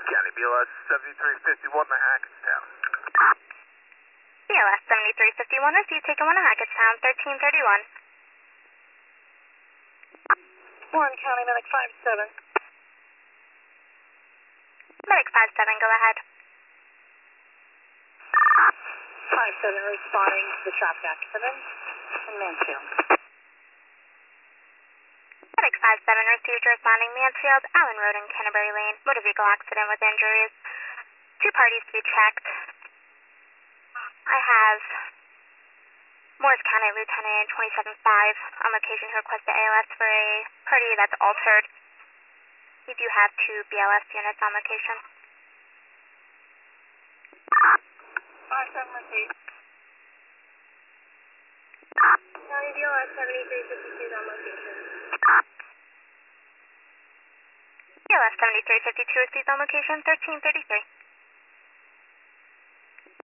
County BLS 7351 to Hackettstown. BLS 7351 received, taken 1 to Hackettstown, 1331. 1 County Medic 57. Medic 57, go ahead. 57 responding to the traffic accident in Mansfield. Medic 57 received, responding Mansfield, Allen Road and Canterbury Lane, motor vehicle accident with injuries. 2 parties to be checked. I have Morris County Lieutenant 275 on location to request the ALS for a party that's altered. We do have 2 BLS units on location. 57 received. County BLS 7352 on location. BLS 7352 received on location, 1333.